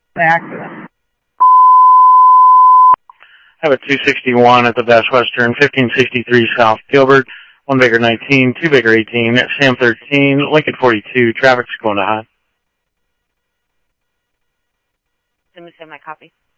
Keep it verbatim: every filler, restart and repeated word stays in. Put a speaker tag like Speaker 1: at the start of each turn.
Speaker 1: Access.
Speaker 2: Have a two sixty-one at the Best Western, fifteen sixty-three South Gilbert, one Baker nineteen, two Baker eighteen, Sam thirteen, Lincoln forty-two, traffic's going to hot.
Speaker 3: Let me send my copy.